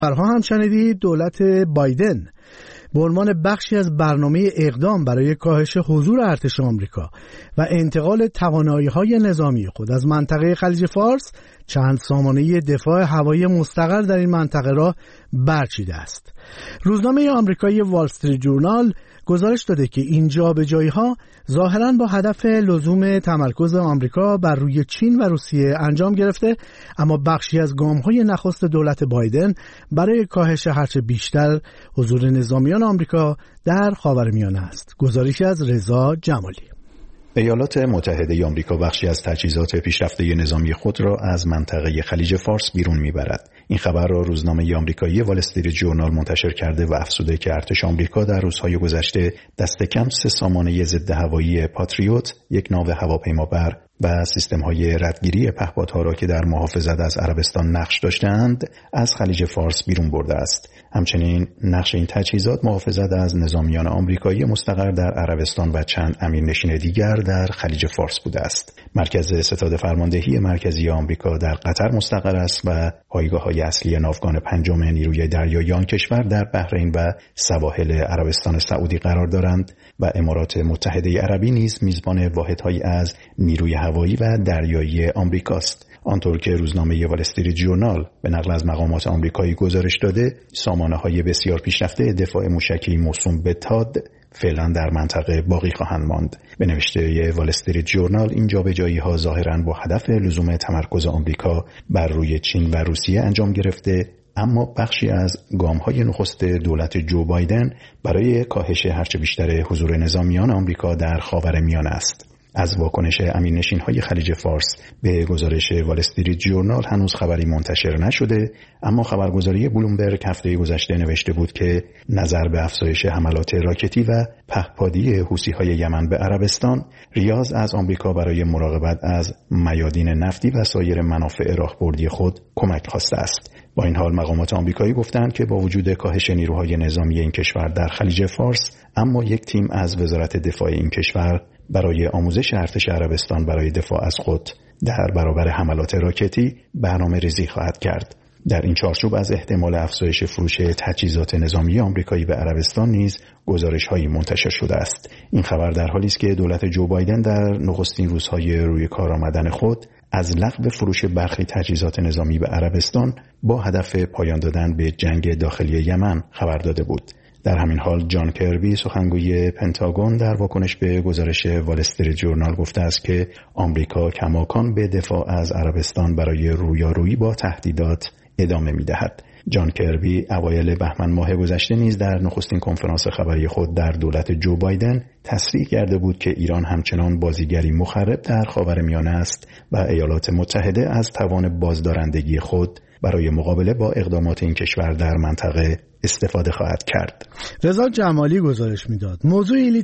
برها هم شنیدید دولت بایدن به عنوان بخشی از برنامه اقدام برای کاهش حضور ارتش آمریکا و انتقال توانایی‌های نظامی خود از منطقه خلیج فارس چند سامانه دفاع هوایی مستقر در این منطقه را برچیده است. روزنامه آمریکایی وال استریت جورنال گزارش داده که این جابجایی‌ها ظاهراً با هدف لزوم تمرکز آمریکا بر روی چین و روسیه انجام گرفته، اما بخشی از گام‌های نخست دولت بایدن برای کاهش هرچه بیشتر حضور نظامیان آمریکا در خاورمیانه است. گزارشی از رضا جمالی. ایالات متحده آمریکا بخشی از تجهیزات پیشرفته نظامی خود را از منطقه خلیج فارس بیرون میبرد. این خبر را روزنامه آمریکایی وال استریت جورنال منتشر کرده و افزوده که ارتش آمریکا در روزهای گذشته دست کم 3 سامانه ضد هوایی پاتریوت، 1 ناو هواپیمابر و سیستم‌های ردگیری پهپادها را که در محافظت از عربستان نقش داشتند از خلیج فارس بیرون برده است. همچنین نقش این تجهیزات محافظت از نظامیان آمریکایی مستقر در عربستان و چند امیرنشین دیگر در خلیج فارس بوده است. مرکز ستاد فرماندهی مرکزی آمریکا در قطر مستقر است و پایگاه‌های اصلی ناوگان 5 نیروی دریایی آن کشور در بحرین و سواحل عربستان سعودی قرار دارند و امارات متحده عربی نیز میزبان واحدهایی از نیروی هوایی و دریایی آمریکاست. آنطور که روزنامه وال استریت جورنال به نقل از مقامات آمریکایی گزارش داده، سامانه‌های بسیار پیشرفته دفاع موشکی موسوم به تاد فعلا در منطقه باقی خواهند ماند. به نوشته وال استریت جورنال این جابجایی‌ها ظاهراً با هدف لزوم تمرکز آمریکا بر روی چین و روسیه انجام گرفته، اما بخشی از گام‌های نخست دولت جو بایدن برای کاهش هرچه بیشتر حضور نظامیان آمریکا در خاورمیانه است. از واکنش امیرنشین‌های خلیج فارس به گزارش وال استریت جورنال هنوز خبری منتشر نشده، اما خبرگزاری بلومبرگ هفته گذشته نوشته بود که نظر به افزایش حملات راکتی و پهپادی حوثی‌های یمن به عربستان، ریاض از آمریکا برای مراقبت از میادین نفتی و سایر منافع راهبردی خود کمک خواسته است. با این حال مقامات آمریکایی گفتند که با وجود کاهش نیروهای نظامی این کشور در خلیج فارس، اما یک تیم از وزارت دفاع این کشور برای آموزش ارتش عربستان برای دفاع از خود در برابر حملات راکتی برنامه‌ریزی خواهد کرد. در این چارچوب از احتمال افزایش فروش تجهیزات نظامی آمریکایی به عربستان نیز گزارش‌هایی منتشر شده است. این خبر در حالی است که دولت جو بایدن در نخستین روزهای روی کار آمدن خود از لغو فروش برخی تجهیزات نظامی به عربستان با هدف پایان دادن به جنگ داخلی یمن خبر داده بود. در همین حال جان کربی سخنگوی پنتاگون در واکنش به گزارش وال استریت جورنال گفته است که آمریکا کماکان به دفاع از عربستان برای رویارویی با تهدیدات ادامه می‌دهد. جان کربی اوایل بهمن ماه گذشته نیز در نخستین کنفرانس خبری خود در دولت جو بایدن تصریح کرده بود که ایران همچنان بازیگری مخرب در خاورمیانه است و ایالات متحده از توان بازدارندگی خود برای مقابله با اقدامات این کشور در منطقه استفاده خواهد کرد. رضا جمالی گزارش میداد. موضوعی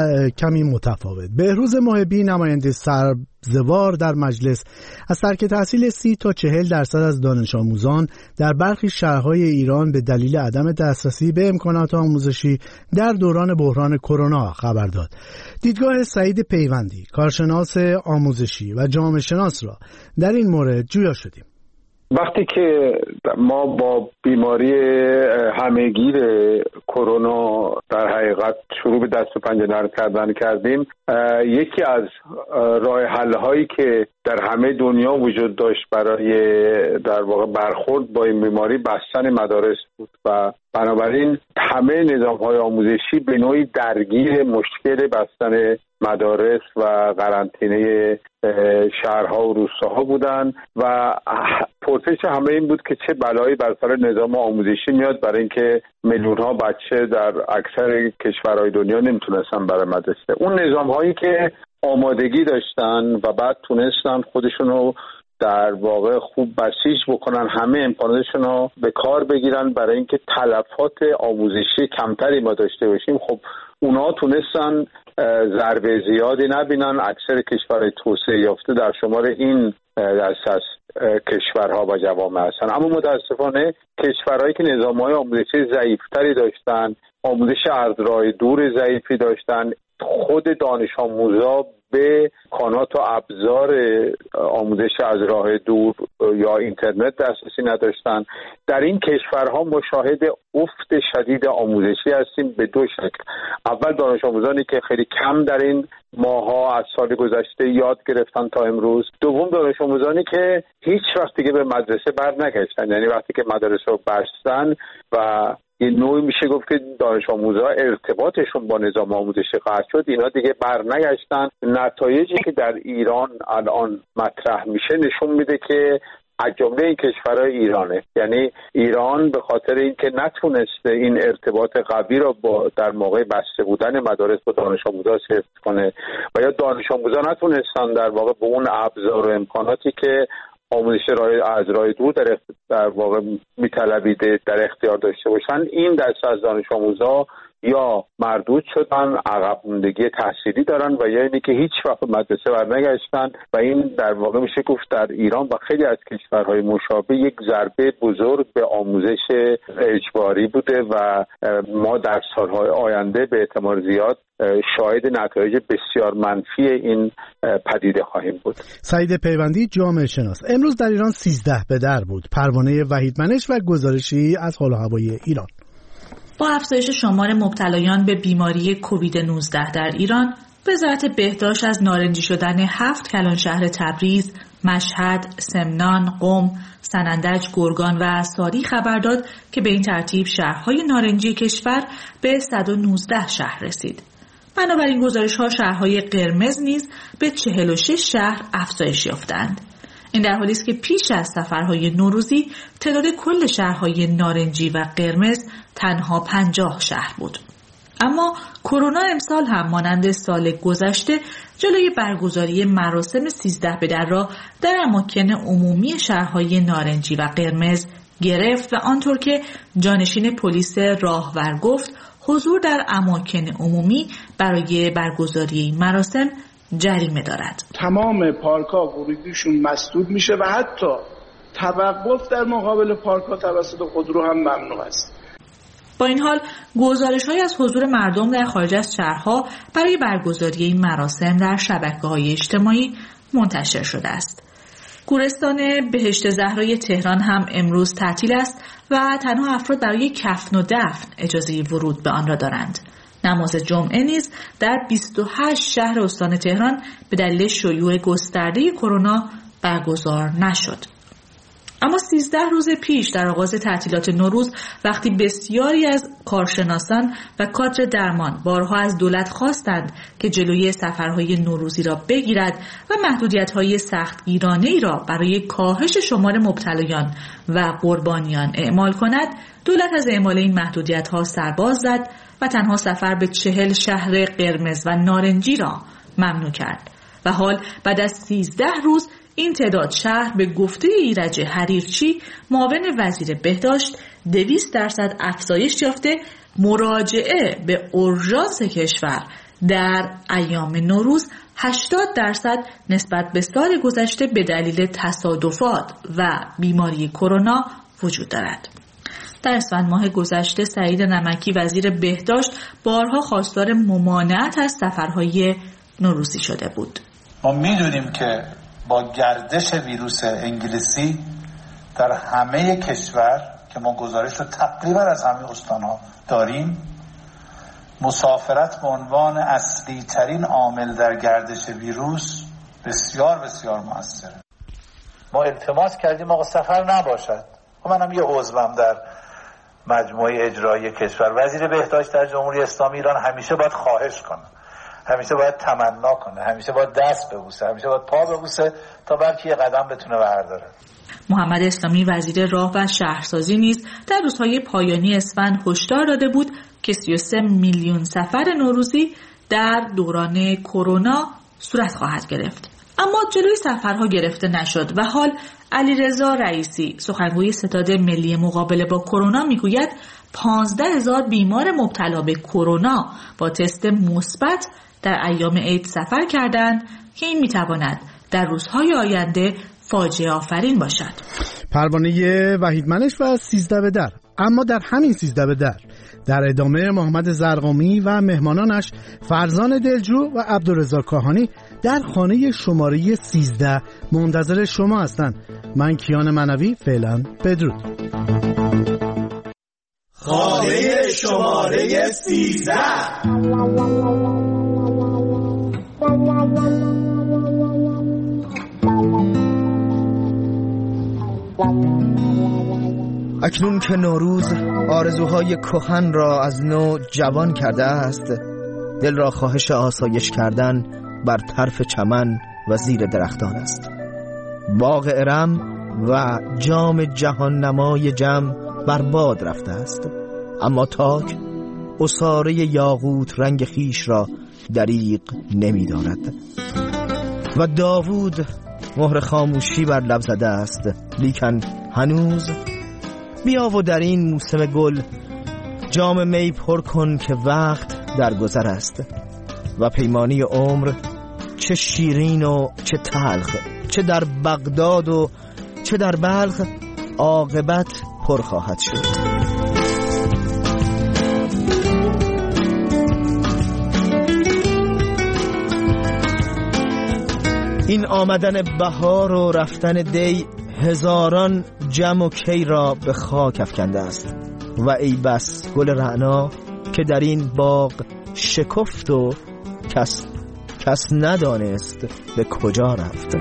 کمی متفاوت. بهروز محبی نماینده سبزوار در مجلس از ترک تحصیل 30 تا 40% از دانش آموزان در برخی شهرهای ایران به دلیل عدم دسترسی به امکانات آموزشی در دوران بحران کرونا خبر داد. دیدگاه سعید پیوندی، کارشناس آموزشی و جامعه شناس را در این مورد جویا شدیم. وقتی که ما با بیماری همهگیر کرونا در حقیقت شروع به دست و پنجه نرم کردن کردیم، یکی از راه حل هایی که در همه دنیا وجود داشت برای در واقع برخورد با این بیماری بستن مدارس بود و بنابراین همه نظام های آموزشی به نوعی درگیر مشکل بستن مدارس و قرنطینه شهرها و روستاها بودن و پرسش همه این بود که چه بلایی بر سر نظام آموزشی میاد برای اینکه میلیون‌ها بچه در اکثر کشورهای دنیا نمیتونستن برای مدرسه. اون نظام هایی که آمادگی داشتن و بعد تونستن خودشونو در واقع خوب بسیج بکنن، همه امکاناتشون رو به کار بگیرن برای اینکه تلفات آموزشی کمتری ما داشته باشیم، خب اونا تونستن ضربه زیادی نبینن. اکثر کشورهای توسعه یافته در شمار این دست از کشورها و جوامع هستن، اما متاسفانه کشورهایی که نظام‌های آموزشی ضعیفتری داشتن، آموزش از راه دور ضعیفی داشتن، خود دانش آموزا به امکانات و ابزار آموزش از راه دور یا اینترنت دسترسی نداشتن. در این کشورها مشاهده افت شدید آموزشی هستیم به دو شکل. اول دانش آموزانی که خیلی کم در این ماها از سال گذشته یاد گرفتن تا امروز. دوم دانش آموزانی که هیچ وقت دیگه به مدرسه برنگشتن، یعنی وقتی که مدرسه رو بستن و یه نوعی میشه گفت که دانش آموزا ارتباطشون با نظام آموزشی قطع شد، اینا دیگه برنگشتن. نتایجی که در ایران الان مطرح میشه نشون میده که از جمله این کشورهای ایرانه، یعنی ایران به خاطر اینکه نتونسته این ارتباط قوی را با در موقع بسته بودن مدارس با دانش آموزا حفظ کنه و یا دانش آموزا نتونستن در واقع به اون ابزار و امکاناتی که آموزش از راه دور در واقع میطلبیده در اختیار داشته باشن، این دسته از دانش آموزا یا مردود شدن، عقب موندگی تحصیلی دارن و یا اینی که هیچ وقت مدرسه برنگشتن و این در واقع میشه گفت در ایران و خیلی از کشورهای مشابه یک ضربه بزرگ به آموزش اجباری بوده و ما در سالهای آینده به احتمال زیاد شاهد نتایج بسیار منفی این پدیده خواهیم بود. سعید پیوندی، جامعه شناس. امروز در ایران 13 به در بود پروانه وحیدمنش و گزارشی از حال و هوای ایران. با افزایش شمار مبتلایان به بیماری کووید 19 در ایران، وزارت بهداشت از نارنجی شدن 7 کلانشهر تبریز، مشهد، سمنان، قم، سنندج، گرگان و ساری خبر داد که به این ترتیب شهرهای نارنجی کشور به 119 شهر رسید. بنابراین گزارش‌ها شهرهای قرمز نیز به 46 شهر افزایش یافتند. این در حالی است که پیش از سفرهای نوروزی تعداد کل شهرهای نارنجی و قرمز تنها 50 شهر بود. اما کرونا امسال هم مانند سال گذشته جلوی برگزاری مراسم 13 به در را در اماکن عمومی شهرهای نارنجی و قرمز گرفت و آنطور که جانشین پلیس راهور گفت، حضور در اماکن عمومی برای برگزاری این مراسم جریمه دارد. تمام پارک‌ها ورودیشون مسدود میشه و حتی توقف در مقابل پارک‌ها توسط خودرو هم ممنوع است. با این حال گزارش‌هایی از حضور مردم در خارج از شهرها برای برگزاری این مراسم در شبکه‌های اجتماعی منتشر شده است. گورستان بهشت زهرای تهران هم امروز تعطیل است و تنها افراد برای کفن و دفن اجازه ورود به آن را دارند. نماز جمعه نیز در 28 شهر استان تهران به دلیل شیوع گسترده کرونا برگزار نشد. اما 13 روز پیش در آغاز تعطیلات نوروز، وقتی بسیاری از کارشناسان و کادر درمان بارها از دولت خواستند که جلوی سفرهای نوروزی را بگیرد و محدودیت‌های سختگیرانه‌ای را برای کاهش شمار مبتلایان و قربانیان اعمال کند، دولت از اعمال این محدودیت‌ها سرباز زد و تنها سفر به 40 شهر قرمز و نارنجی را ممنوع کرد و حال بعد از 13 روز این تعداد شهر به گفته ایرج حریرچی، معاون وزیر بهداشت، 200% افزایش یافته. مراجعه به اورژانس کشور در ایام نوروز 80% نسبت به سال گذشته به دلیل تصادفات و بیماری کرونا وجود دارد. در اسفند ماه گذشته سعید نمکی وزیر بهداشت بارها خواستار ممانعت از سفرهای نوروزی شده بود. ما میدونیم که با گردش ویروس انگلیسی در همه کشور که ما گزارش رو تقریبا از همه استان‌ها داریم، مسافرت به عنوان اصلی ترین عامل در گردش ویروس بسیار بسیار مؤثره. ما التماس کردیم آقا سفر نباشد. منم یه عضوم در مجموعه اجرایی کشور. وزیر بهداشت در جمهوری اسلامی ایران همیشه باید خواهش کنه، همیشه باید تمنا کنه، همیشه باید دست ببوسه، همیشه باید پا ببوسه تا بلکه یه قدم بتونه برداره. محمد اسلامی وزیر راه و شهرسازی نیز در روزهای پایانی اسفند هشدار داده بود که 33 میلیون سفر نوروزی در دوران کرونا صورت خواهد گرفت. اما جلوی سفرها گرفته نشد و حال علیرضا رئیسی، سخنگوی ستاد ملی مقابله با کرونا، میگوید 15,000 بیمار مبتلا به کرونا با تست مثبت در ایام عید سفر کردند که این میتواند در روزهای آینده فاجعه آفرین باشد. پروانه وحیدمنش و 13 به در. اما در همین 13 به در در ادامه محمد زرقامی و مهمانانش فرزان دلجو و عبدالرضا کاهانی در خانه شماره 13 منتظر شما هستند. من کیان منوی، فعلا بدرود. خانه شماره 13. اکنون که نوروز آرزوهای کهن را از نو جوان کرده است، دل را خواهش آسایش کردن بر طرف چمن و زیر درختان است. باغ ارم و جام جهان نمای جم بر باد رفته است، اما تاک عصاره یاقوت رنگ خیش را دریغ نمی دارد و داوود مهر خاموشی بر لب زده است. لیکن هنوز بیا و در این موسم گل جام می پر کن که وقت در گذر است و پیمانی عمر چه شیرین و چه تلخ، چه در بغداد و چه در بلخ، عاقبت پر خواهد شد. این آمدن بهار و رفتن دی هزاران جم و کی را به خاک افکنده است و ای بس گل رعنا که در این باغ شکفت و کس ندانست به کجا رفت.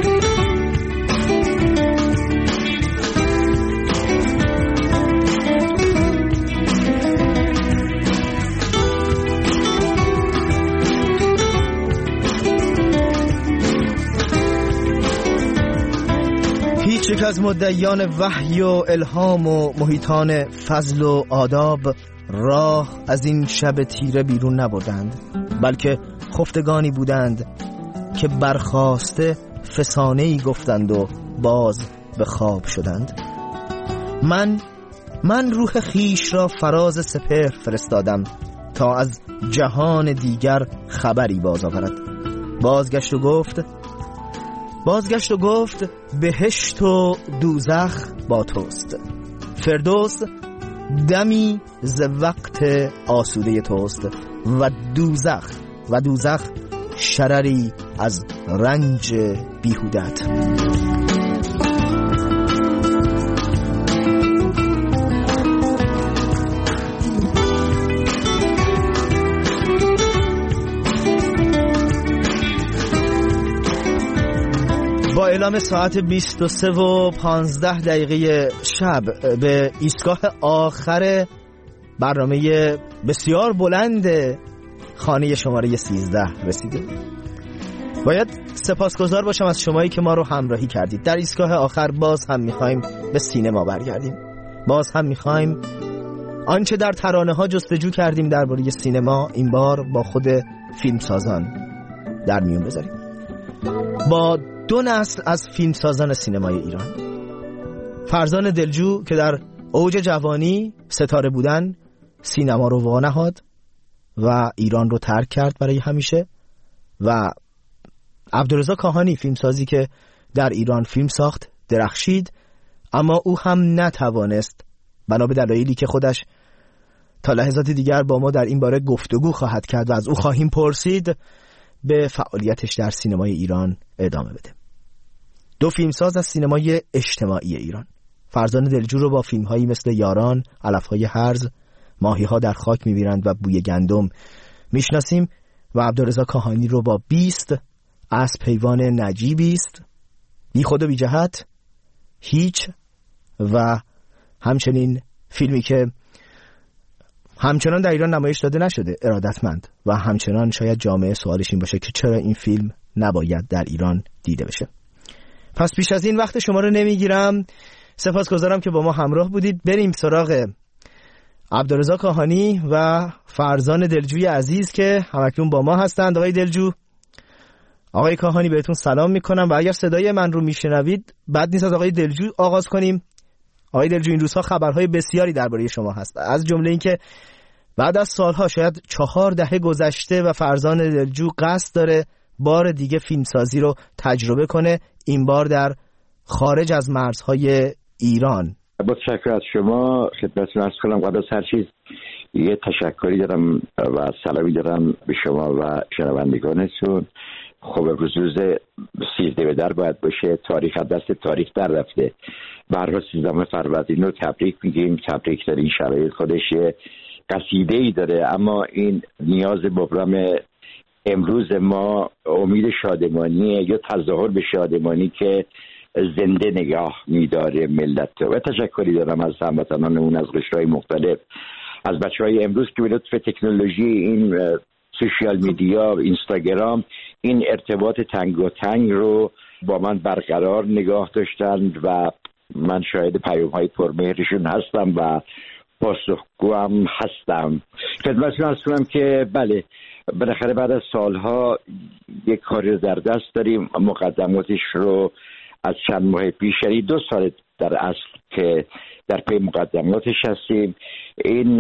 یک از مدعیان وحی و الهام و محیطان فضل و آداب راه از این شب تیره بیرون نبردند، بلکه خفتگانی بودند که برخاسته فسانه‌ای گفتند و باز به خواب شدند. من روح خیش را فراز سپهر فرستادم تا از جهان دیگر خبری باز آورد. بازگشت و گفت بهشت و دوزخ با توست، فردوس دمی ز وقت آسوده توست و دوزخ شرری از رنج بیهودت. با اعلام ساعت 23:15 شب به ایستگاه آخر برنامه بسیار بلند خانه شماره 13 رسیدیم. باید سپاسگزار باشم از شمایی که ما رو همراهی کردید. در ایستگاه آخر باز هم میخوایم به سینما برگردیم. باز هم میخوایم آنچه در ترانه ها جستجو کردیم درباره سینما این بار با خود فیلمسازان در میون بذاریم. با دو نسل از فیلمسازان سینمای ایران، فرزان دلجو که در اوج جوانی ستاره بودن سینما رو وانهاد و ایران رو ترک کرد برای همیشه، و عبدالرضا کاهانی فیلمسازی که در ایران فیلم ساخت، درخشید، اما او هم نتوانست بنا به دلایلی که خودش تا لحظات دیگر با ما در این باره گفتگو خواهد کرد و از او خواهیم پرسید، به فعالیتش در سینمای ایران ادامه بده. دو فیلمساز از سینمای اجتماعی ایران، فرزان دلجو رو با فیلم‌هایی مثل یاران، علف‌های هرز، ماهی‌ها در خاک می‌میرند و بوی گندم میشناسیم و عبدالرضا کاهانی رو با 20 از پیوان نجیبی است، بی خود و بی جهت، هیچ، و همچنین فیلمی که همچنان در ایران نمایش داده نشده، ارادتمند، و همچنان شاید جامعه سوالش این باشه که چرا این فیلم نباید در ایران دیده بشه. پس بیش از این وقت شما رو نمیگیرم، سپاسگزارم که با ما همراه بودید. بریم سراغ عبدالرضا کاهانی و فرزان دلجوی عزیز که همکنون با ما هستند. آقای دلجو، آقای کاهانی، بهتون سلام میکنم و اگر صدای من رو میشنوید بد نیست از آقای دلجو آغاز کنیم. آقای دلجو، این روزها خبرهای بسیاری درباره شما هست، از جمله این که بعد از سالها، شاید 4 دهه گذشته، و فرزان دلجو قصد داره بار دیگه فیلمسازی رو تجربه کنه، این بار در خارج از مرزهای ایران. با تشکر از شما، خدمتتون عرض کنم قبل از هر چیز یه تشکری دارم و سلامی دارم به شما و شنوندگانتون. خب امروز روز 13 به در باید باشه، تاریخ از دست تاریخ در رفته. برها 13 فروردین رو تبریک میگیم. تبریک در این شرایط خودش قصیده ای داره، اما این نیاز مبرم امروز ما امید شادمانیه یا تظاهر به شادمانی که زنده نگاه میداره ملت. و تشکری دارم از هموطنانمون از قشرهای مختلف، از بچهای امروز که به لطف تکنولوژی این سوشیال میدیا، اینستاگرام، این ارتباط تنگ و تنگ رو با من برقرار نگاه داشتند و من شاهد پیام‌های پرمهرشون هستم و پاسخگوام هستم. خدمتتون عرض کنم که بله، بالاخره بعد از سالها یک کاری رو در دست داریم. مقدماتش رو از چند ماه پیش، یعنی 2 سال در اصل که در پی مقدماتش هستیم. این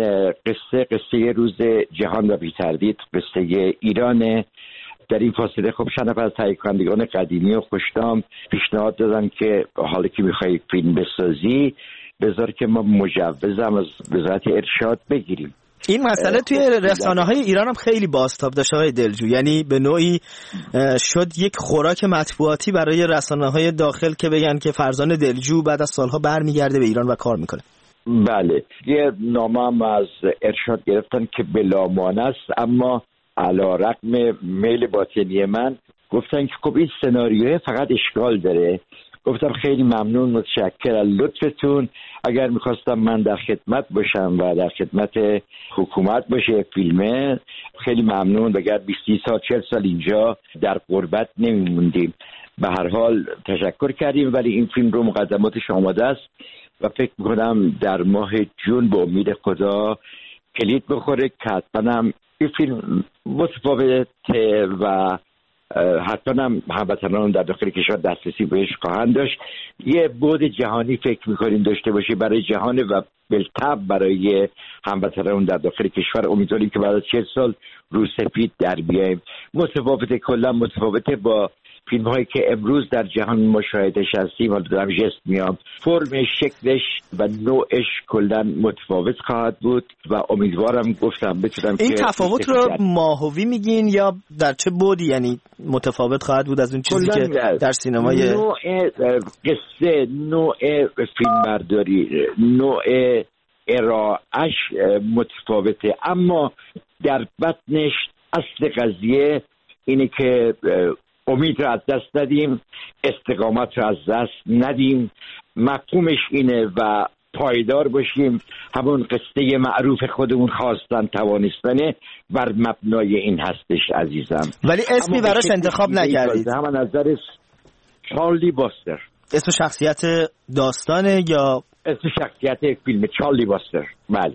قصه روز جهان و بی تردید قصه ایرانه. در این فاصله خب چند نفر از تهیه کنندگان قدیمی و خوشنام پیشنهاد دادن که حالا که میخوای فیلم بسازی بذار که ما مجوزم از وزارت ارشاد بگیریم. این مسئله توی رسانه‌های ایران هم خیلی بازتاب داشت آقای دلجو، یعنی به نوعی شد یک خوراک مطبوعاتی برای رسانه‌های داخل که بگن که فرزان دلجو بعد از سالها برمیگرده به ایران و کار میکنه. بله، یه نامه هم از ارشاد گرفتن که بلامانه است، اما علی‌رغم میل باطنی من گفتن که خب این سناریوه فقط اشکال داره. گفتم خیلی ممنون، متشکر از لطفتون. اگر میخواستم من در خدمت باشم و در خدمت حکومت باشه فیلمه، خیلی ممنون. اگر 20 سال 40 سال اینجا در غربت نمیموندیم. به هر حال تشکر کردیم، ولی این فیلم رو مقدماتش آماده است و فکر میکنم در ماه جون به امید خدا کلید بخوره که حتما هم این فیلم متفاوته و حتما هم هموطنان در داخل کشور دسترسی بهش خواهند داشت. یه بعد جهانی فکر میکنیم داشته باشه برای جهان و بالطبع برای هموطنان در داخل کشور. امیدواریم که بعد از 40 سال رو سفید در بیاییم. متفاوته، کلا متفاوته با فیلم هایی که امروز در جهان مشاهدهش هستیم. حالا دارم جست میام، فرم، شکلش و نوعش کلا متفاوت خواهد بود و امیدوارم گفتم بتونم این تفاوت رو ماهوی میگین یا در چه بعدی یعنی متفاوت خواهد بود از اون چیزی که در سینمای نوع قصه، نوع فیلم برداری، نوع ارائهش متفاوته، اما در بطنش اصل قضیه اینه که امید رو از دست ندیم، استقامت رو از دست ندیم. مفهومش اینه و پایدار باشیم. همون قصه معروف خودمون خواستن توانستنه بر مبنای این هستش عزیزم. ولی اسمی براش انتخاب نکردید؟ همون نظر چارلی باستر. اسم شخصیت داستانه یا اسم شخصیت فیلم چارلی باستر؟ بله.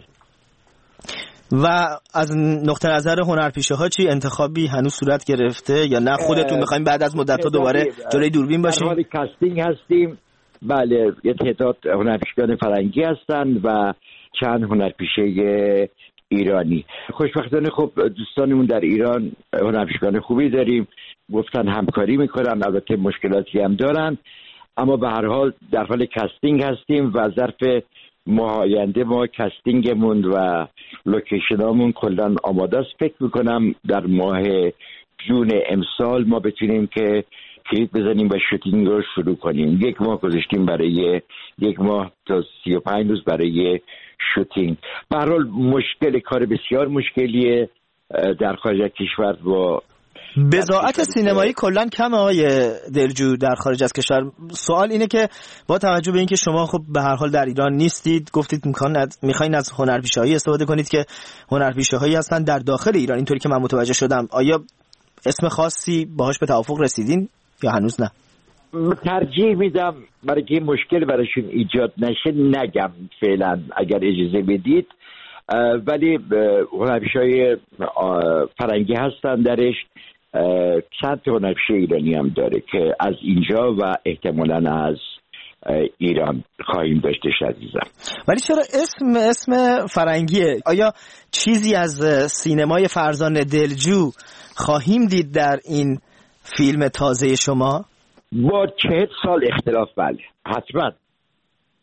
و از نقطه نظر هنرپیشه ها چی انتخابی هنوز صورت گرفته یا نه خودتون میخوایم بعد از مدت ها دوباره جلوی دوربین باشیم؟ در حال کاستینگ هستیم. بله، یه تعداد هنرپیشگان فرنگی هستن و چند هنرپیشه ایرانی. خوشبختانه خب دوستانمون در ایران هنرپیشگان خوبی داریم، گفتن همکاری میکنن، البته مشکلاتی هم دارن، اما به هر حال در حال کاستینگ هستیم و ظرف ماه آینده ما کاستینگمون و لوکیشنامون کلا آماده است. فکر میکنم در ماه جون امسال ما بتونیم که کلید بزنیم و شوتینگ رو شروع کنیم. 1 ماه گذاشتیم برای 1 ماه تا 35 روز برای شوتینگ. به هر حال مشکل، کار بسیار مشکلیه در خارج از کشور. با بضاعت سینمایی کلا کم آقای دلجو در خارج از کشور. سوال اینه که با توجه به اینکه شما خب به هر حال در ایران نیستید، گفتید میخواین از هنرپیشه‌هایی استفاده کنید که هنرپیشه‌هایی هستن در داخل ایران، اینطوری که من متوجه شدم. آیا اسم خاصی باهاش به توافق رسیدین یا هنوز نه؟ ترجیح میدم برای که مشکل براشون ایجاد نشه نگم فعلا، اگر اجازه بدید. ولی هنرپیشه‌های فرنگی هستن درش، چند تا هنرپیشه ایرانی هم داره که از اینجا و احتمالاً از ایران خواهیم داشتش عزیزم. ولی چرا اسم فرنگیه؟ آیا چیزی از سینمای فرزان دلجو خواهیم دید در این فیلم تازه شما؟ با 40 سال اختلاف بله، حتما.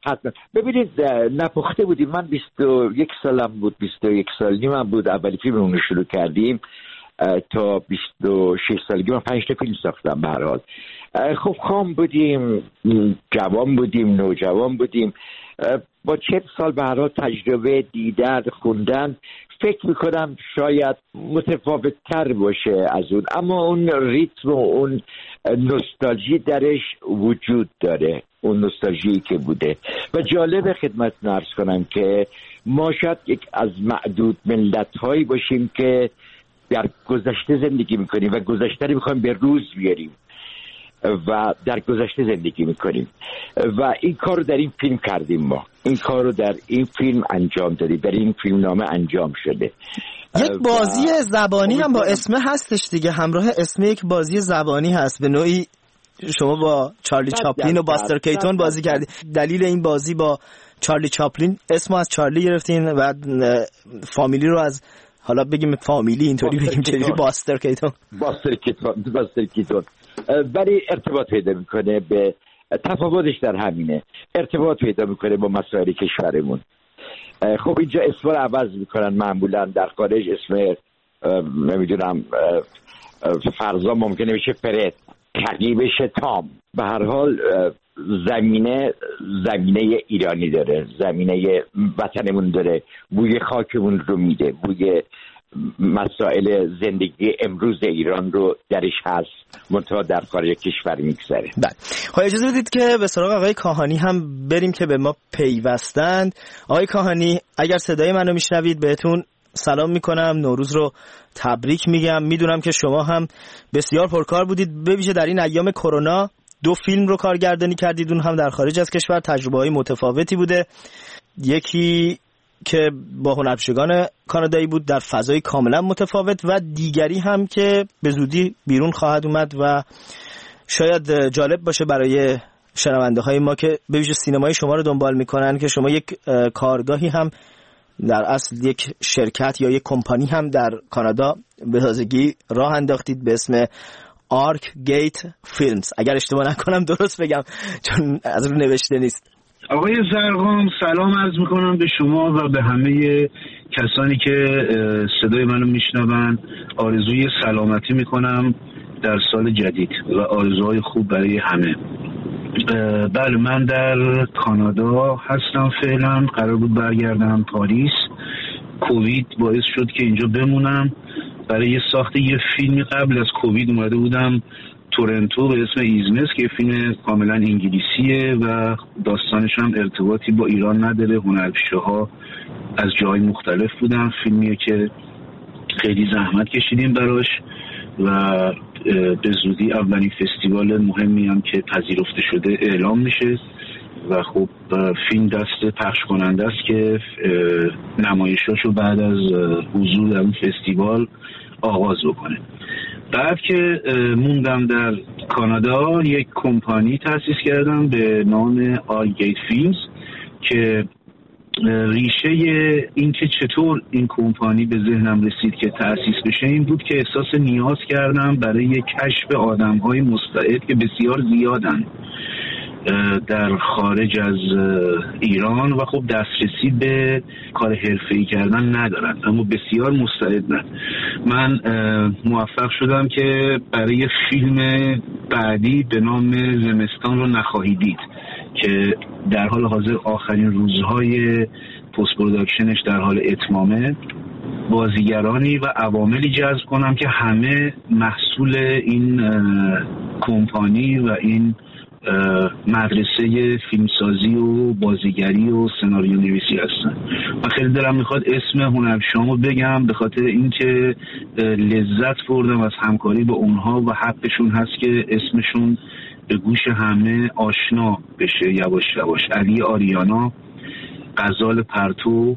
حتما. ببینید نپخته بودیم. من 21 سالم بود، 21 سال نیمم بود اولی فیلممون رو شروع کردیم تا 26 سالگی من 5 تا فیلم ساختم. به هر حال خب خام بودیم، جوان بودیم، نوجوان بودیم، با 40 سال به هر حال تجربه دیدن خوندن فکر میکنم شاید متفاوت تر باشه از اون، اما اون ریتم و اون نوستالژی درش وجود داره، اون نوستالژی که بوده. و جالب خدمت عرض کنم که ما شاید یک از معدود ملت هایی باشیم که در گذشته زندگی میکنیم و گذشته رو میخوایم به روز بیاریم و در گذشته زندگی میکنیم و این کار رو در این فیلم کردیم. ما این کار رو در این فیلم انجام دادیم، در این فیلم نامه انجام شده. یک بازی زبانی هم با اسم هستش دیگه، همراه اسم یک بازی زبانی هست. به نوعی شما با چارلی چاپلین و باستر کیتون بازی کردید. دلیل این بازی با چارلی چاپلین، اسمو از چارلی گرفتین و فامیلی رو از، حالا بگیم فامیلی اینطوری بگیم چجوری، باستر کیتون ولی ارتباط پیدا میکنه به تفاوتش در همینه، ارتباط پیدا میکنه با مسائل کشورمون. خب اینجا اسم رو عوض میکنن، معمولا در خارج اسم نمیدونم فرضا ممکنه بشه فرد، کلی بشه تام. به هر حال زمینه ایرانی داره، زمینه وطنمون داره، بوی خاکمون رو میده، بوی مسائل زندگی امروز ایران رو درش هست، منتها در خارج کشور میگذره. بله، خب اجازه بدید که به سراغ آقای کاهانی هم بریم که به ما پیوستند. آقای کاهانی اگر صدای منو میشنوید بهتون سلام میکنم، نوروز رو تبریک میگم. میدونم که شما هم بسیار پرکار بودید، به ویژه در این ایام کرونا 2 فیلم رو کارگردانی کردید، اون هم در خارج از کشور. تجربه‌های متفاوتی بوده، یکی که با هنرپیشگان کانادایی بود در فضای کاملا متفاوت و دیگری هم که به زودی بیرون خواهد اومد و شاید جالب باشه برای شنونده های ما که به ویژه سینمای شما رو دنبال میکنن که شما یک کارگاهی هم در اصل یک شرکت یا یک کمپانی هم در کانادا به تازگی راه انداختید به اسم آرک گیت فیلمز، اگر اشتباه نکنم درست بگم چون از رو نوشته نیست. آقای زرقام سلام عرض میکنم به شما و به همه کسانی که صدای منو میشنون. آرزوی سلامتی میکنم در سال جدید و آرزوهای خوب برای همه. بله من در کانادا هستم فعلا، قرار بود برگردم پاریس، کووید باعث شد که اینجا بمونم. برای ساخت یه فیلمی قبل از کووید اومده بودم تورنتو به اسم ایزمس که فیلم کاملا انگلیسیه و داستانش هم ارتباطی با ایران نداره، هنرپیشه‌ها از جای مختلف بودن. فیلمیه که خیلی زحمت کشیدیم براش و به زودی اولین فستیوال مهمی هم که پذیرفته شده اعلام میشه و خب فیلم دست پخش کننده است که نمایشاشو بعد از حضور در اون فستیوال آغاز بکنه. بعد که موندم در کانادا یک کمپانی تأسیس کردم به نام آرگیت فیلمز که ریشه این که چطور این کمپانی به ذهنم رسید که تأسیس بشه این بود که احساس نیاز کردم برای کشف آدم‌های مستعد که بسیار زیادن در خارج از ایران و خب دسترسی به کار حرفه‌ای کردن ندارن اما بسیار مستعدن. من موفق شدم که برای فیلم بعدی به نام زمستان رو نخواهی دید که در حال حاضر آخرین روزهای پست پروداکشنش در حال اتمامه، بازیگرانی و عواملی جذب کنم که همه محصول این کمپانی و این مدرسه فیلمسازی و بازیگری و سناریو نویسی هستن. من خیلی دلم میخواد اسم هنرپیشه‌هامو بگم به خاطر اینکه لذت بردم از همکاری با اونها و حقشون هست که اسمشون به گوش همه آشنا بشه یواش یواش. علی آریانا، غزال پرتو،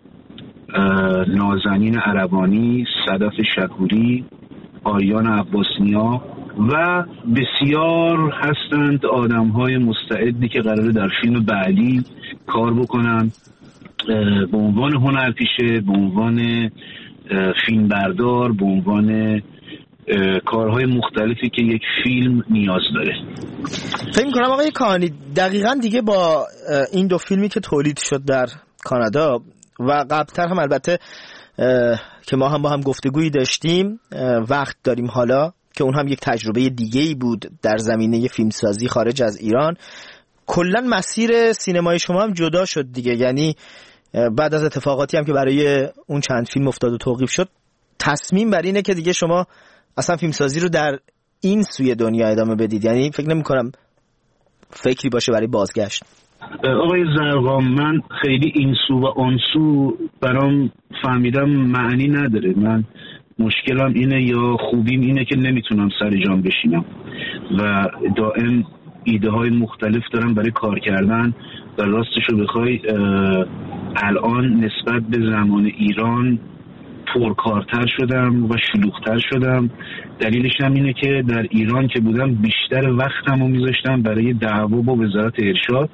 نازنین عربانی، صدف شکوری، آریان عباسنیا و بسیار هستند آدم‌های مستعدی که قراره در فیلم بعدی کار بکنن به عنوان هنرپیشه، به عنوان فیلمبردار، به عنوان کارهای مختلفی که یک فیلم نیاز داره. فکر می‌کنم آقای کاهانی دقیقاً دیگه با این دو فیلمی که تولید شد در کانادا و قبلتر هم البته که ما هم با هم گفتگویی داشتیم وقت داریم حالا که اون هم یک تجربه دیگه‌ای بود در زمینه فیلمسازی خارج از ایران، کلاً مسیر سینمای شما هم جدا شد دیگه. یعنی بعد از اتفاقاتی هم که برای اون چند فیلم افتاد و توقیف شد، تصمیم بر اینه که دیگه شما اصلا فیلمسازی رو در این سوی دنیا ادامه بدید. یعنی فکر نمی‌کنم فکری باشه برای بازگشت. آقای زرقام، من خیلی این سو و آن سو برام فهمیدم معنی نداره. من مشکلم اینه یا خوبیم اینه که نمیتونم سر جام بشینم و دائم ایده های مختلف دارم برای کار کردن و راستشو بخوای الان نسبت به زمان ایران پرکارتر شدم و شلوغتر شدم. دلیلش هم اینه که در ایران که بودم بیشتر وقتم رو میذاشتم برای دعوا با وزارت ارشاد،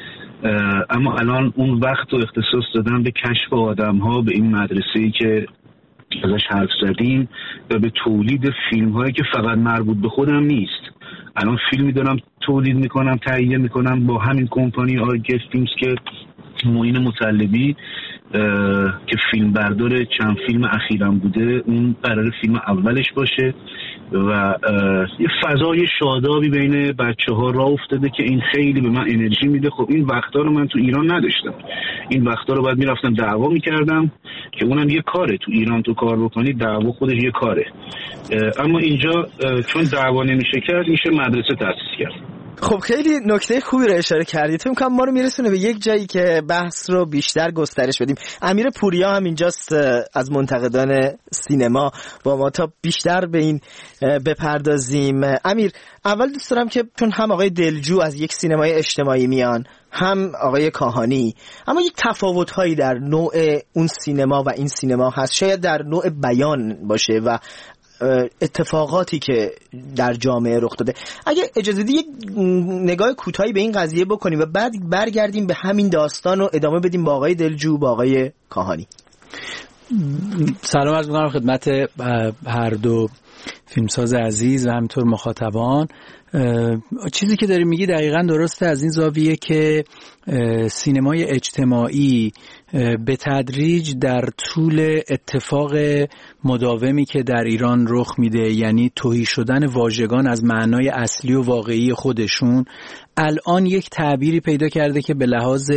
اما الان اون وقت رو اختصاص دادم به کشف آدم ها، به این مدرسه‌ای که ازش حرف زدیم و به تولید فیلم هایی که فقط مربوط به خودم نیست. الان فیلمی دارم تولید میکنم، تهیه میکنم با همین کمپانی آرگت فیلمز که معین مطلبی که فیلم بردار چند فیلم اخیرم بوده، اون قرار فیلم اولش باشه و یه فضای شادابی بین بچه‌ها راه افتاده که این خیلی به من انرژی میده. خب این وقتا رو من تو ایران نداشتم. این وقتا رو بعد میرفتم دعوا میکردم که اونم یه کاره. تو ایران تو کار بکنی دعوا خودش یه کاره، اما اینجا چون دعوا نمیشه کرد میشه مدرسه تأسیس کرد. خب خیلی نکته خوبی رو اشاره کردید. فکر می‌کنم ما رو میرسونه به یک جایی که بحث رو بیشتر گسترش بدیم. امیر پوریا هم اینجاست از منتقدان سینما با ما تا بیشتر به این بپردازیم. امیر، اول دوست دارم که چون هم آقای دلجو از یک سینمای اجتماعی میان، هم آقای کاهانی، اما یک تفاوت‌هایی در نوع اون سینما و این سینما هست. شاید در نوع بیان باشه و اتفاقاتی که در جامعه رخ داده. اگه اجازه بدید یک نگاه کوتاهی به این قضیه بکنیم و بعد برگردیم به همین داستان و ادامه بدیم با آقای دلجو، با آقای کاهانی. سلام عرض می‌کنم خدمت هر دو فیلمساز عزیز و همینطور مخاطبان. چیزی که داری میگی دقیقاً درسته، از این زاویه که سینمای اجتماعی به تدریج در طول اتفاق مداومی که در ایران رخ میده، یعنی تهی شدن واژگان از معنای اصلی و واقعی خودشون، الان یک تعبیری پیدا کرده که به لحاظ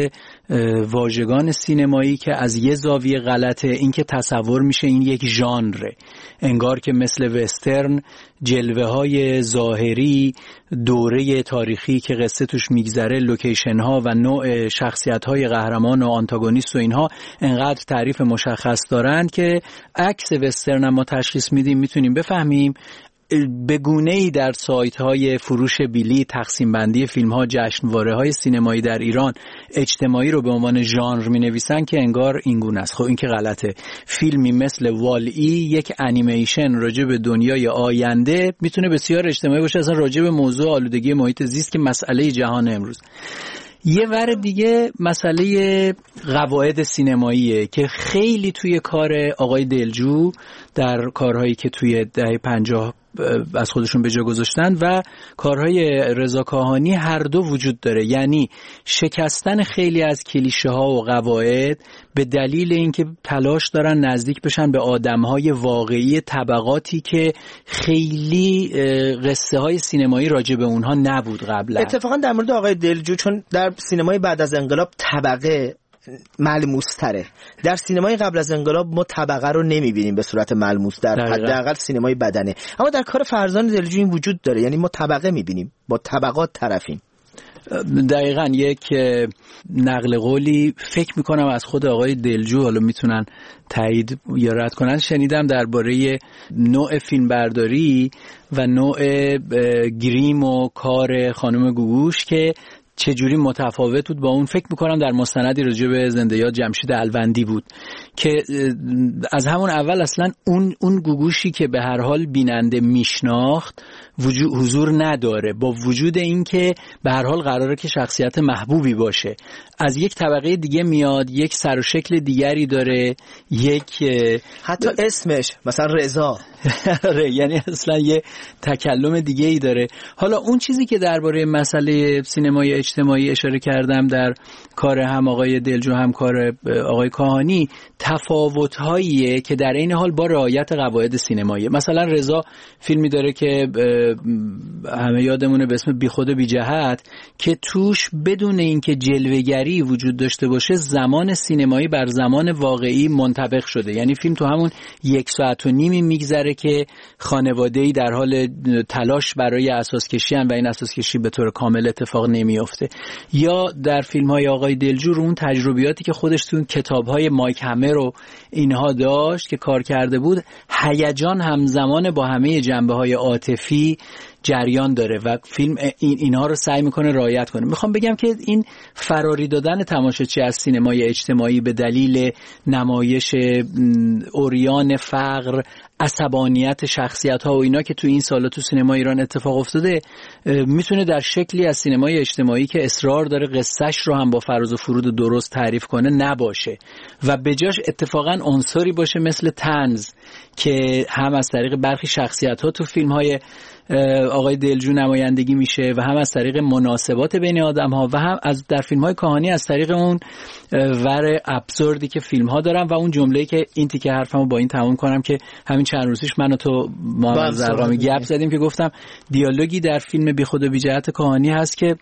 واژگان سینمایی که از یه زاویه غلطه، این که تصور میشه این یک ژانره، انگار که مثل وسترن جلوه های ظاهری، دوره تاریخی که قصه توش میگذره، لوکیشن ها و نوع شخصیت های قهرمان و آنتاگونیست و اینها انقدر تعریف مشخص دارند که عکس وسترن ما تشخیص میدیم، میتونیم بفهمیم. به گونه‌ای در سایت‌های فروش بلیط، تقسیم بندی فیلم‌ها، جشنواره‌های سینمایی در ایران اجتماعی رو به عنوان ژانر می‌نویسن که انگار این گونه است. خب این که غلطه. فیلمی مثل والی، یک انیمیشن راجع به دنیای آینده، میتونه بسیار اجتماعی باشه، اصلا راجع به موضوع آلودگی محیط زیست که مسئله جهان امروز. یه ور دیگه مسئله قواعد سینماییه که خیلی توی کار آقای دلجو در کارهایی که توی دهه 50 از خودشون به جا گذاشتن و کارهای رضا کاهانی هر دو وجود داره. یعنی شکستن خیلی از کلیشه ها و قواعد به دلیل اینکه تلاش دارن نزدیک بشن به آدمهای واقعی، طبقاتی که خیلی قصه های سینمایی راجع به اونها نبود قبلا. اتفاقا در مورد آقای دلجو، چون در سینمای بعد از انقلاب طبقه ملموس‌تره، در سینمای قبل از انقلاب ما طبقه رو نمی‌بینیم به صورت ملموس، در حداقل سینمای بدنه، اما در کار فرزان دلجو این وجود داره. یعنی ما طبقه می‌بینیم، با طبقات طرفیم. دقیقاً یک نقل قولی فکر میکنم از خود آقای دلجو، حالا میتونن تایید یا رد کنن، شنیدم درباره نوع فیلمبرداری و نوع گریم و کار خانم گوگوش که چجوری متفاوت بود با اون. فکر میکنم در مستندی راجع به زنده یاد جمشید الوندی بود که از همون اول اصلا اون گوگوشی که به هر حال بیننده میشناخت حضور نداره، با وجود این که به هر حال قراره که شخصیت محبوبی باشه. از یک طبقه دیگه میاد، یک سر و شکل دیگری داره، یک حتی اسمش مثلا رضا یعنی اصلا یه تکلم دیگه ای داره. حالا اون چیزی که درباره مسئله سینمای اجتماعی اشاره کردم در کار هم آقای دلجو هم کار آقای کاهانی، تفاوت‌هاییه که در این حال با رعایت قواعد سینمایی. مثلا رضا فیلمی داره که همه یادمونه به اسم بیخود و بی جهت که توش بدون اینکه جلوه‌گری وجود داشته باشه زمان سینمایی بر زمان واقعی منطبق شده. یعنی فیلم تو همون 1 ساعت و نیم میگذره که خانواده‌ای در حال تلاش برای اساسکشی ان و این اساسکشی به طور کامل اتفاق نمیافته. یا در فیلم‌های آقای دلجو رو اون تجربیاتی که خودش تو کتاب‌های مایک همر رو اینها داشت که کار کرده بود، هیجان همزمان با همه جنبه‌های عاطفی جریان داره و فیلم اینها رو سعی میکنه رعایت کنه. میخوام بگم که این فراری دادن تماشاچی از سینمای اجتماعی به دلیل نمایش عریان فقر، عصبانیت شخصیت ها و اینا که تو این سالا تو سینما ایران اتفاق افتاده، میتونه در شکلی از سینمای اجتماعی که اصرار داره قصهش رو هم با فراز و فرود درست تعریف کنه نباشه و به جاش اتفاقا عنصری باشه مثل طنز که هم از طریق برخی شخصیت ها تو فیلم های آقای دلجو نمایندگی میشه و هم از طریق مناسبات بین آدم ها و هم از در فیلم های کاهانی از طریق اون ور ابسوردی که فیلم ها دارن. و اون جمله‌ای که این تیکه حرفمو با این تموم کنم که همین چند روز پیش من و تو محمد زرقامی گپ زدیم که گفتم دیالوگی در فیلم بیخود و بی جهت کاهانی هست که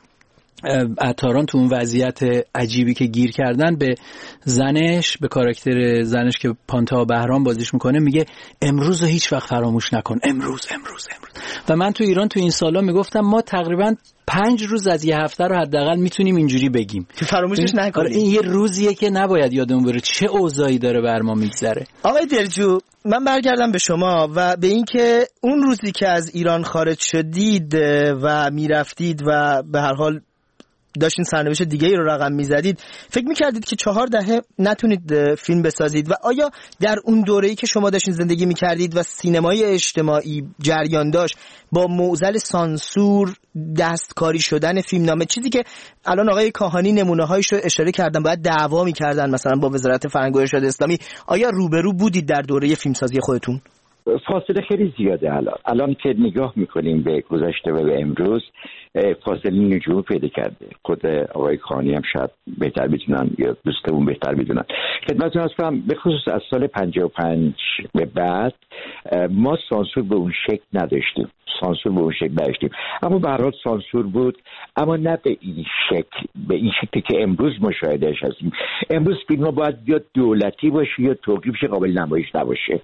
عطاران تو اون وضعیت عجیبی که گیر کردن به زنش، به کاراکتر زنش که پانتا بهرام بازیش میکنه، میگه امروز رو هیچ وقت فراموش نکن، امروز. و من تو ایران تو این سالا میگفتم ما تقریبا 5 روز از یه هفته رو حداقل میتونیم اینجوری بگیم که فراموشش نکنیم. این یه روزیه که نباید یادمون بره چه اوضاعی داره بر ما میگذره. آقای دلجو، من برگردم به شما و به این که اون روزی که از ایران خارج شدید و میرفتید و به هر حال داشتین سرنوشت دیگه ای رو رقم میزدید، فکر میکردید که 4 دهه نتونید فیلم بسازید؟ و آیا در اون دوره‌ای که شما داشتین زندگی میکردید و سینمای اجتماعی جریان داشت، با معضل سانسور، دستکاری شدن فیلمنامه، چیزی که الان آقای کاهانی نمونه‌هایش رو اشاره کردن، باید دعوا میکردن مثلا با وزارت فرهنگ و ارشاد اسلامی، آیا روبرو بودید در دوره فیلمسازی خودتون؟ فاصله خیلی زیاده. الان که نگاه میکنیم به گذشته و به امروز، فاصله نجوم پیدا کرده. خود آقای کاهانی هم شاید بهتر بدونن یا دوستمون بهتر بدونن. خدمتتون عرض کنم به خصوص از سال 55 به بعد ما سانسور به اون شکل نداشتیم. اما به هر حال سانسور بود، اما نه به این شکل، به این شکلی که امروز مشاهدهش هستیم. امروز فیلم ها باید یا دولتی باشه یا توقیفش قابل نمایش نباشه.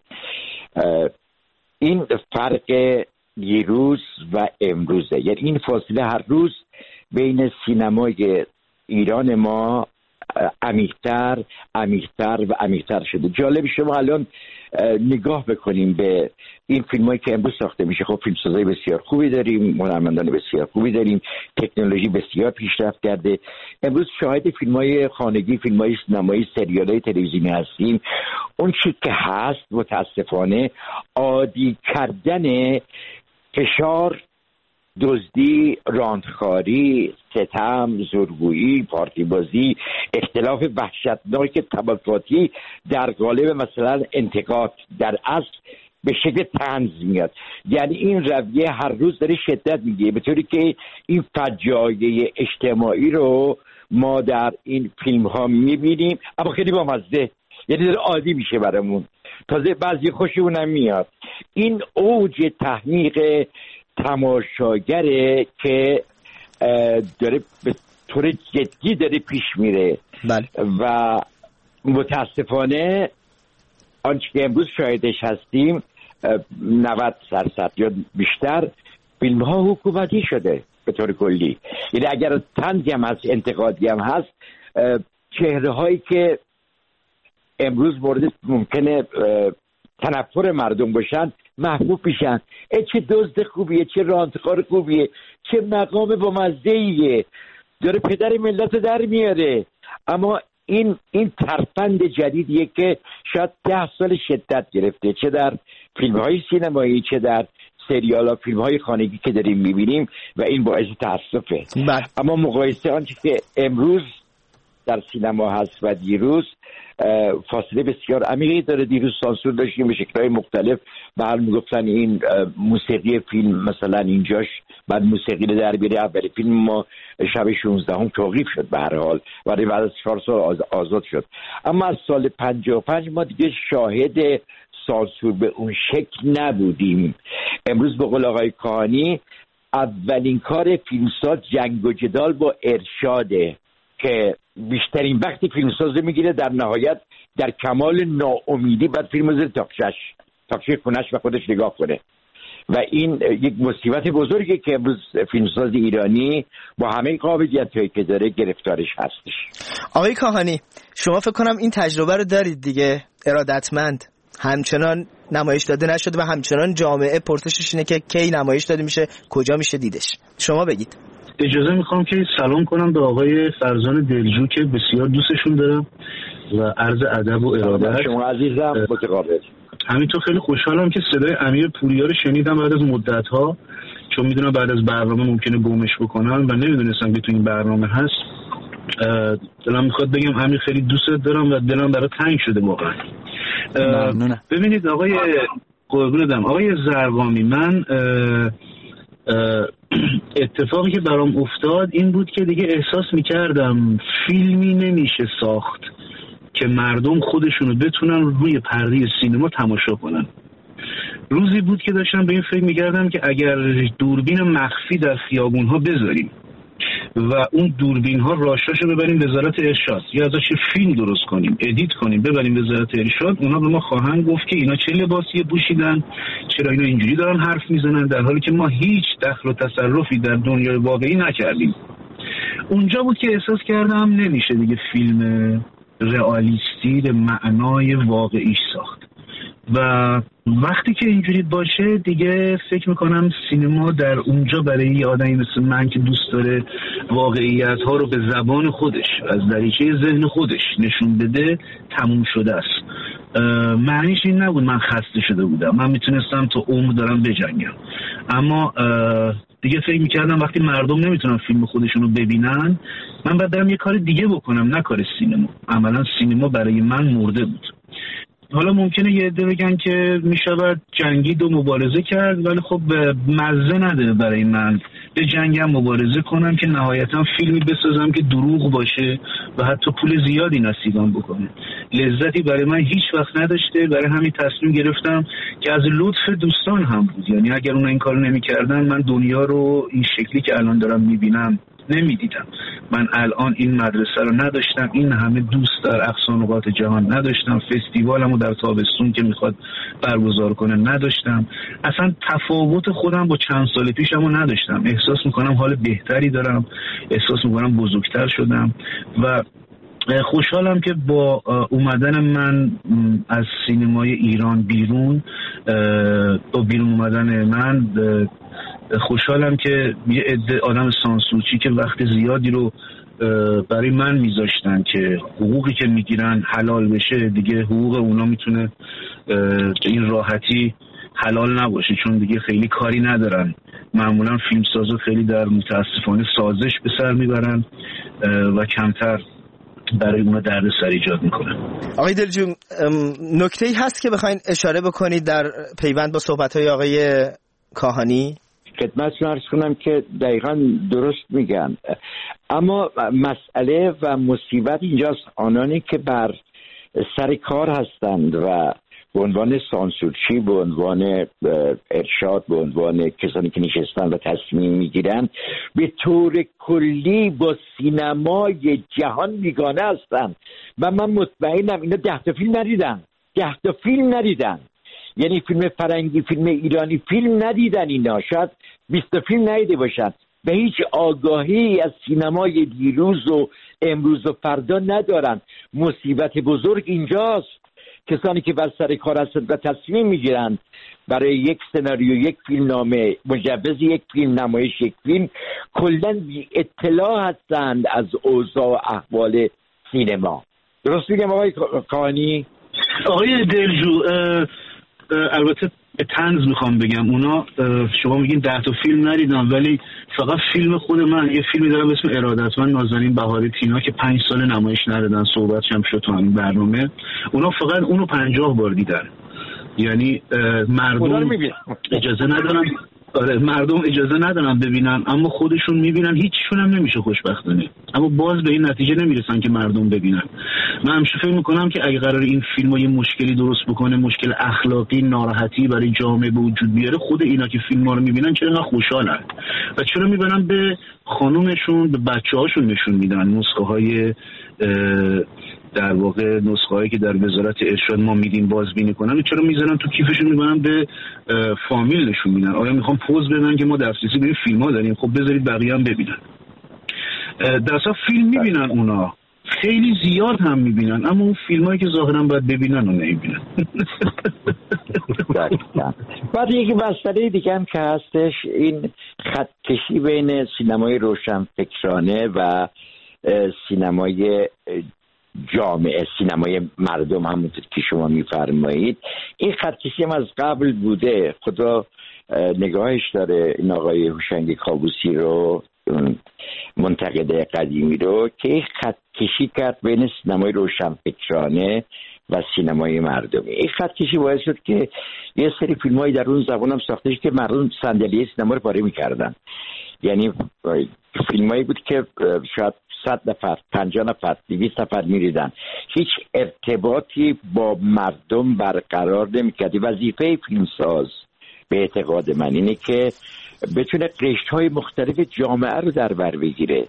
این فرق دیروز و امروزه. یعنی این فاصله هر روز بین سینمای ایران ما عمیق‌تر و عمیق‌تر شده. جالب شما الان نگاه بکنیم به این فیلمایی که امروز ساخته میشه. خب فیلمسازای بسیار خوبی داریم، هنرمندان بسیار خوبی داریم، تکنولوژی بسیار پیشرفت کرده. امروز شاهد فیلمای خانگی، فیلمای سینمایی، سریالای تلویزیونی هستیم. اون چیزی که هست متاسفانه عادی کردن فشار، دزدی، راندخاری، ستم، زورگویی، پارتی بازی، اختلاف وحشتناک طبقاتی در قالب مثلا انتقاد در اصل به شکل طنز میاد. یعنی این رویه هر روز داره شدت میگیره، به طوری که این فجایع اجتماعی رو ما در این فیلم ها میبینیم اما خیلی بامزه، یعنی داره عادی میشه برامون، تازه بعضی خوشمون هم میاد. این اوج تحمیق تماشاگره که داره به طور جدی داره پیش میره. بله. و متاسفانه آنچه که امروز شاهدش هستیم 90% یا بیشتر فیلم ها حکومتی شده به طور کلی. یعنی اگر طنزی هم هست، انتقادی هم هست، چهره هایی که امروز مورد ممکنه تنفر مردم باشن محبوب میشن. چه دزد خوبیه، چه راندخار خوبیه، چه مقام با مزه‌ایه. داره پدر ملت در میاره. اما این ترفند جدیدیه که شاید 10 سال شدت گرفته، چه در فیلم‌های سینمایی چه در سریال ها، فیلم‌های خانگی که داریم می‌بینیم و این باعث تأسفه. اما مقایسه آنچه که امروز در سینما هست و دیروز فاصله بسیار عمیقی داره. دیروز سانسور داشتیم به شکل‌های مختلف، بعد میگفتن این موسیقی فیلم مثلا اینجاش بعد موسیقی رو در بیاره. اول فیلم ما شب 16 توقیف شد به هر حال، ولی بعد از 4 سال آزاد شد. اما از سال 55 ما دیگه شاهد سانسور به اون شکل نبودیم. امروز به قول آقای کاهنی اولین کار فیلمساز جنگ و جدال با ارشاده که بیشترین وقتی فیلمساز میگیره، در نهایت در کمال ناامیدی بعد فیلم بذاره تاکچه خونش و خودش نگاه کنه. و این یک مصیبت بزرگی که امروز فیلمساز ایرانی با همه قابلیت‌هایی که داره گرفتارش هستش. آقای کاهنی شما فکر کنم این تجربه رو دارید دیگه، ارادتمند همچنان نمایش داده نشده و همچنان جامعه پرسشش اینه که کی نمایش داده میشه، کجا میشه دیدش. شما بگید. اجازه میخوام که سلام کنم به آقای فرزان دلجو که بسیار دوستشون دارم و عرض ادب و ارادت. شما عزیزم متقابل. همینطور خیلی خوشحالم که صدای امیر پوریا رو شنیدم بعد از مدت‌ها، چون میدونم بعد از برنامه ممکنه گمش بکنم و نمیدونستم که تو این برنامه هست. دلم میخواد بگم امیر خیلی دوستت دارم و دلم برات تنگ شده واقعا. ببینید آقای قربونتم، آقای زرقامی، من اتفاقی که برام افتاد این بود که دیگه احساس میکردم فیلمی نمیشه ساخت که مردم خودشونو بتونن روی پرده سینما تماشا کنن. روزی بود که داشتم به این فکر میکردم که اگر دوربین مخفی در خیابونها بذاریم و اون دوربین ها راشاشو ببریم وزارت ارشاد یا ازش فیلم درست کنیم، ادیت کنیم، ببریم وزارت ارشاد، اونا به ما خواهند گفت که اینا چه لباسی پوشیدن، چرا اینا اینجوری دارن حرف میزنن، در حالی که ما هیچ دخل و تصرفی در دنیای واقعی نکردیم. اونجا بود که احساس کردم نمیشه دیگه فیلم رئالیستی به معنای واقعیش ساخت و وقتی که اینجوری باشه دیگه فکر میکنم سینما در اونجا برای یه آدمی مثل من که دوست داره واقعیت ها رو به زبان خودش از دریچه ذهن خودش نشون بده تموم شده است. معنیش این نبود من خسته شده بودم، من میتونستم تا عمر دارم بجنگم، اما دیگه فکر میکردم وقتی مردم نمیتونن فیلم خودشونو ببینن من باید برم یه کار دیگه بکنم، نه کار سینما. عملا سینما برای من مرده بود. حالا ممکنه یه عده بگن که میشود جنگید و مبارزه کرد، ولی خب مزه نداره برای من به جنگم مبارزه کنم که نهایتا فیلمی بسازم که دروغ باشه و حتی پول زیادی نصیبم بکنه. لذتی برای من هیچ وقت نداشته، برای همین تصمیم گرفتم که از لطف دوستان هم بود، یعنی اگر اونا این کارو نمی‌کردن من دنیا رو این شکلی که الان دارم می‌بینم نمیدیدم. من الان این مدرسه رو نداشتم، این همه دوست در اقصا نقاط جهان نداشتم، فستیوالمو در تابستون که میخواد برگزار کنه نداشتم، اصلا تفاوت خودم با چند سال پیشمو نداشتم. احساس میکنم حال بهتری دارم، احساس میکنم بزرگتر شدم و خوشحالم که با اومدن من از سینمای ایران بیرون، با بیرون اومدن من خوشحالم که یه عده آدم سانسورچی که وقت زیادی رو برای من میذاشتن که حقوقی که میگیرن حلال بشه، دیگه حقوق اونا میتونه این راحتی حلال نباشه، چون دیگه خیلی کاری ندارن. معمولا فیلمسازا خیلی در متاسفانه سازش به سر میبرن و کمتر برای اونا دردسر ایجاد میکنه. آقای دلجو، نکته‌ای هست که بخواید اشاره بکنید در پیوند با صحبت‌های آقای کاهنی؟ خدمتتون عرض کنم که دقیقاً درست میگن، اما مسئله و مصیبت اینجاست آنانی که بر سر کار هستند و به عنوان سانسورچی، به عنوان ارشاد، به عنوان کسانی که نشستن و تصمیم میگیرن به طور کلی با سینمای جهان بیگانه هستند و من مطمئنم اینا 10 تا فیلم ندیدن. یعنی فیلم فرنگی، فیلم ایرانی فیلم ندیدن، اینا شاید 20 تا فیلم ندیده باشن و هیچ آگاهی از سینمای دیروز و امروز و فردا ندارن. مصیبت بزرگ اینجاست کسانی که بر سر کار هستند و تصمیم میگیرند برای یک سناریو، یک فیلمنامه، مجوز یک فیلم، نمایش یک فیلم، کلاً بی اطلاع هستند از اوضاع و احوال سینما. درست میگم آقای کاهنی؟ آقای دلجو، البته به طنز میخوام بگم، اونا شما میگین 10 تا فیلم ندیدم، ولی فقط فیلم خود من یه فیلمی دارم به اسم ارادتمند نازنین بهاری تینا که 5 سال نمایش ندادن، صحبتش هم شد تو همین برنامه. اونا فقط اونو 50 بار دیدن. یعنی مردم اجازه ندارن، مردم اجازه ندارن ببینن، اما خودشون میبینن، هیچشون هم نمیشه خوشبختانه، اما باز به این نتیجه نمیرسن که مردم ببینن. من همیشه فکر میکنم که اگه قرار این فیلم یه مشکلی درست بکنه، مشکل اخلاقی، ناراحتی برای جامعه به وجود بیاره، خود اینا که فیلم ها رو میبینن چرا انقدر خوشحالن و چرا میبرن به خانومشون، به بچه هاشون نشون میدن نسخه های در واقع نسخه هایی که در وزارت ارشاد ما میدیم بازبینی کنن، چرا میذارن تو کیفشون میبرن به فامیل نشون میدن؟ آیا میخوام پوز بدن که ما دسترسی به این فیلم ها داریم؟ خب بذارید بقیه هم ببینن. در اصلا فیلم میبینن، اونا خیلی زیاد هم میبینن، اما اون فیلم هایی که ظاهرا باید ببینن و نمیبینن. بعد یک مسئله دیگه هم که هستش، این خط کشی بین سینمای روشنفکرانه و سینمای جامعه، سینمای مردم، همونطور که شما میفرمایید. این خطکشی هم از قبل بوده، خدا نگاهش داره این آقای هوشنگ کابوسی رو، منتقد قدیمی رو، که این خطکشی کرد بین سینمای روشنفکرانه و سینمای مردمی. این خطکشی باعث شد که یه سری فیلم‌های در اون زبان هم ساخته شد که مردم صندلی سینما رو پاره می‌کردن. یعنی فیلمایی بود که شاید 100 نفر، 50 نفر، 200 نفر می‌ریدن، هیچ ارتباطی با مردم برقرار نمی‌کرد. وظیفه فیلمساز به اعتقاد من اینه که بتونه قشرهای مختلف جامعه رو در بر بگیره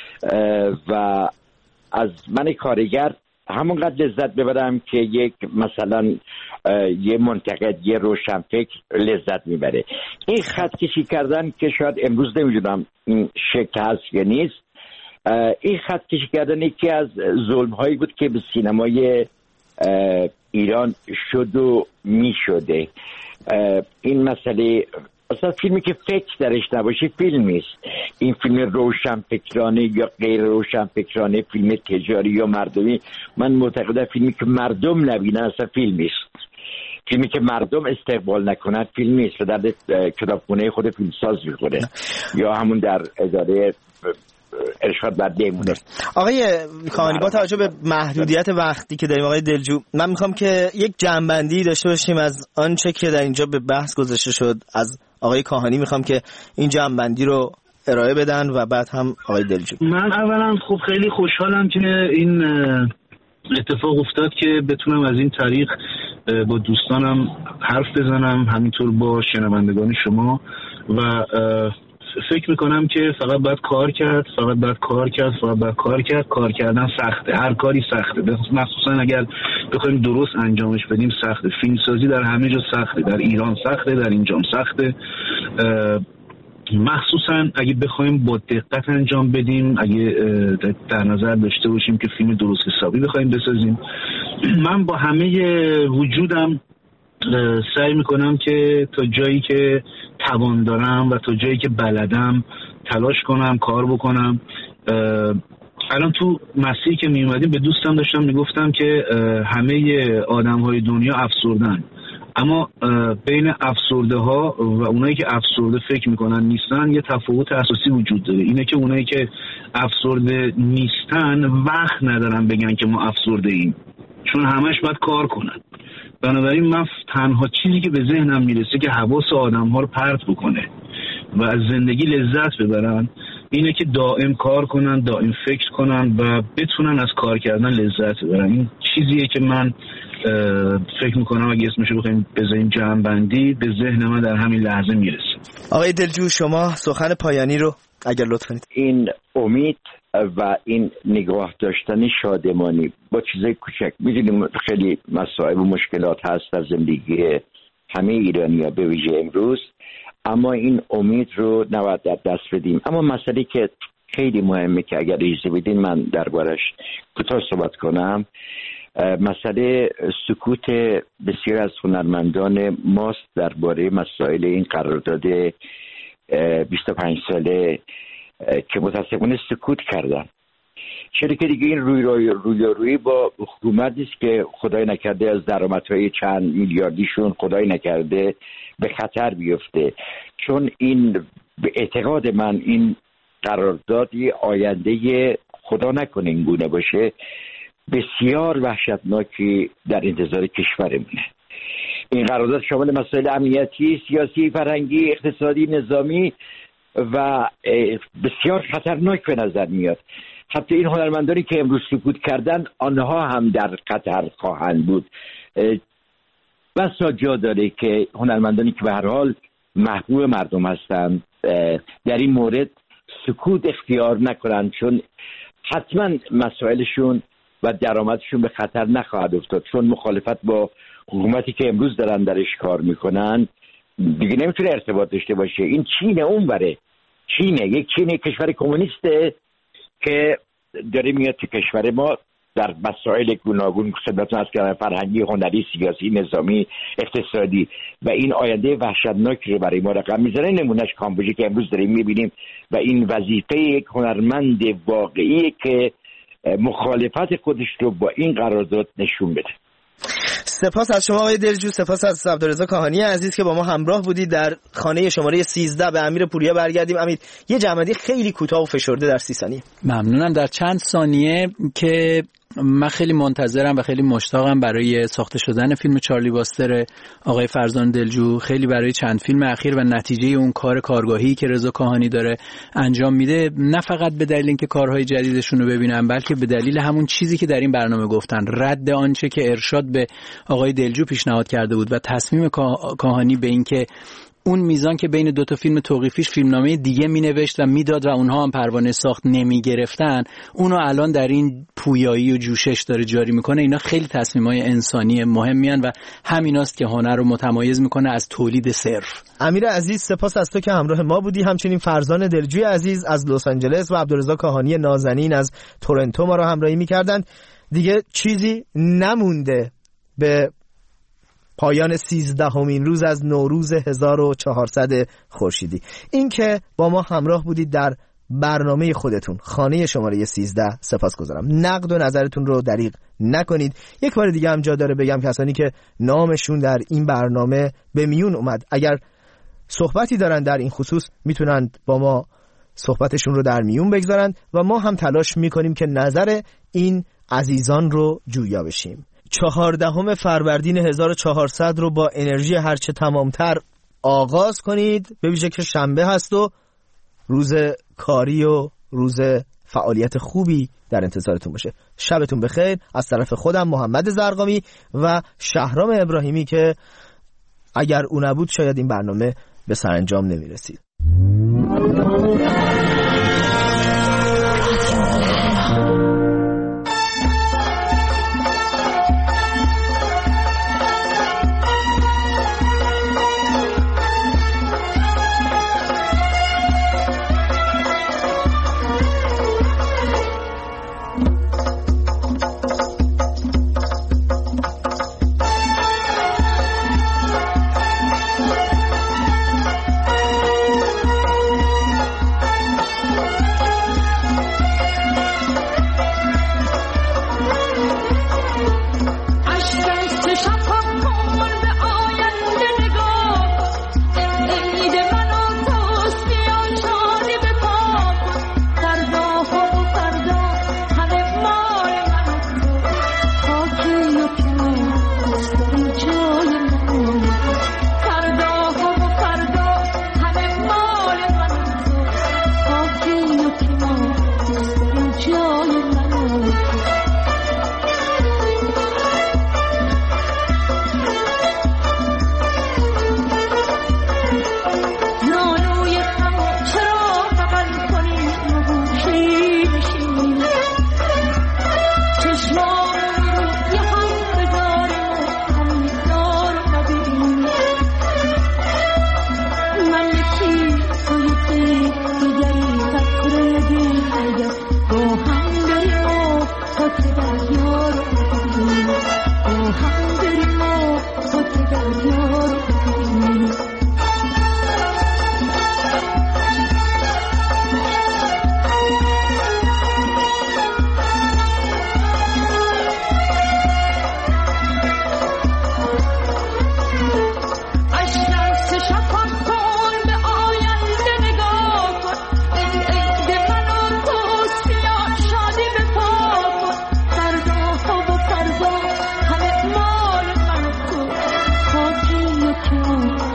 و از من کارگر همونقدر لذت ببرم که یک مثلا یه منتقد، یه روشنفکر لذت میبره. این خط کشی کردن که شاید امروز نمیدونم این شکل هست یا نیست، این خط کشی کردن یکی از ظلم هایی بود که به سینمای ایران شد و میشده. این مسئله اصلا فیلمی که فکر درش نباشه فیلم نیست. این فیلم روشنفکرانه یا غیر روشنفکرانه، فیلم تجاری یا مردمی، من معتقدم فیلمی که مردم نبینن اصلا فیلم نیست. فیلمی که مردم استقبال نکنن فیلم نیست و در کتابخونه خود فیلمساز میخوره یا همون در اداره ارشاد بعد دیمونه. آقای کاهنی، با توجه به محدودیت وقتی که داریم آقای دلجو، من میخوام که یک جمع‌بندی داشته باشیم از آنچه که در اینجا به بحث گذاشته شد. از آقای کاهنی میخوام که این جمع‌بندی رو ارائه بدن و بعد هم آقای دلجو. من اولا خب خیلی خوشحالم که این اتفاق افتاد که بتونم از این طریق با دوستانم حرف بزنم، همینطور با شنوندگان شما، و فکر میکنم که فقط باید کار کرد، کار کردن سخته، هر کاری سخته، مخصوصا اگر بخوایم درست انجامش بدیم سخته. فیلمسازی در همه جا سخته، در ایران سخته، در اینجام سخته، مخصوصا اگه بخوایم با دقت انجام بدیم، اگه در نظر داشته باشیم که فیلم درست حسابی بخوایم بسازیم. من با همه وجودم سعی میکنم که تا جایی که توان دارم و تا جایی که بلدم تلاش کنم، کار بکنم. الان تو مسیری که میومدیم به دوستم داشتم میگفتم که همه آدم‌های دنیا افسردن، اما بین افسرده ها و اونایی که افسرده فکر میکنن نیستن یه تفاوت اساسی وجود داره. اینه که اونایی که افسرده نیستن وقت ندارن بگن که ما افسرده ایم، چون همش باید کار کنن. بنابراین من تنها چیزی که به ذهنم میرسه که حواس آدم ها رو پرت بکنه و از زندگی لذت ببرن اینه که دائم کار کنن، دائم فکر کنن و بتونن از کار کردن لذت ببرن. این چیزیه که من فکر میکنم اگه اسمشو بخوایم بذاریم جمع‌بندی به ذهن من در همین لحظه میرسه. آقای دلجو، شما سخن پایانی رو اگر لطف کنید. این امید و این نگاه داشتن شادمانی با چیزای کوچک، میدونیم خیلی مصائب و مشکلات هست در زندگی همه ایرانی‌ها به ویژه امروز، اما این امید رو نباید در دست بدیم. اما مسئله که خیلی مهمه که اگر اجازه بدین من دربارش کوتاه صحبت کنم، مسئله سکوت بسیار از هنرمندان ماست درباره مسائل این قرارداد 25 ساله که متاسفانه سکوت کردن. چرا که دیگه این روی با حکومت است که خدای نکرده از درآمدهای چند میلیاردیشون خدای نکرده به خطر بیفته، چون این به اعتقاد من این قراردادی آینده خدا نکنه این گونه باشه بسیار وحشتناکی در انتظار کشورمونه. این قرارداد شامل مسائل امنیتی، سیاسی، فرهنگی، اقتصادی، نظامی و بسیار خطرناک به نظر میاد. حتی این هنرمندانی که امروز سکوت کردن آنها هم در خطر خواهند بود. بسا جا داره که هنرمندانی که به هر حال محبوب مردم هستند در این مورد سکوت اختیار نکنند، چون حتما مسائلشون و درآمدشون به خطر نخواهد افتاد، چون مخالفت با حکومتی که امروز دارن درش کار میکنن دیگه نمیتونه ارتباط داشته باشه. این چینه، اون بره چینه، یک کشور کمونیسته که داره میاد تو کشور ما در مسائل گوناگون خدمتتون عرض کردم، فرهنگی، هنری، سیاسی، نظامی، اقتصادی و این آینده وحشتناکی رو برای ما رقم میزنه. نمونهش کامبوجی که امروز داریم میبینیم و این وظیفه یک هنرمند واقعی که مخالفت خودش رو با این قرارداد نشون بده. سپاس از شما آقای دلجو، سپاس از عبدالرضا کاهانی عزیز که با ما همراه بودید. در خانه شماره 13 به امیر پوریا برگردیم. امیر، یه جمع‌بندی خیلی کوتاه و فشرده در 30 ثانیه. ممنونم. در چند ثانیه که من خیلی منتظرم و خیلی مشتاقم برای ساخته شدن فیلم چارلی باستر آقای فرزان دلجو، خیلی برای چند فیلم اخیر و نتیجه اون کار کارگاهی که رضا کاهانی داره انجام میده، نه فقط به دلیل اینکه کارهای جدیدشون رو ببینم، بلکه به دلیل همون چیزی که در این برنامه گفتن، رد آنچه که ارشاد به آقای دلجو پیشنهاد کرده بود و تصمیم کاهانی به این که اون میزان که بین دو تا فیلم توقیفیش فیلمنامه دیگه مینوشت و میداد و اونها هم پروانه ساخت نمیگرفتن، اونو الان در این پویایی و جوشش داره جاری میکنه. اینا خیلی تصمیمای انسانی مهمیان و همیناست که هنر رو متمایز میکنه از تولید صرف. امیر عزیز، سپاس از تو که همراه ما بودی. همچنین فرزان دلجوی عزیز از لس آنجلس و عبدالرضا کاهانی نازنین از تورنتو ما رو همراهی میکردن. دیگه چیزی نمونده به پایان 13مین روز از نوروز 1400 خورشیدی. این که با ما همراه بودید در برنامه خودتون خانه شماره 13 سپاسگزارم. نقد و نظرتون رو دریغ نکنید. یک بار دیگه هم جا داره بگم کسانی که نامشون در این برنامه به میون اومد، اگر صحبتی دارن در این خصوص میتونند با ما صحبتشون رو در میون بگذارن و ما هم تلاش میکنیم که نظر این عزیزان رو جویا بشیم. 14 فروردین 1400 رو با انرژی هرچه تمامتر آغاز کنید، به ویژه که شنبه هست و روز کاری و روز فعالیت خوبی در انتظارتون باشه. شبتون بخیر. از طرف خودم محمد زرقامی و شهرام ابراهیمی که اگر او نبود شاید این برنامه به سرانجام نمیرسید.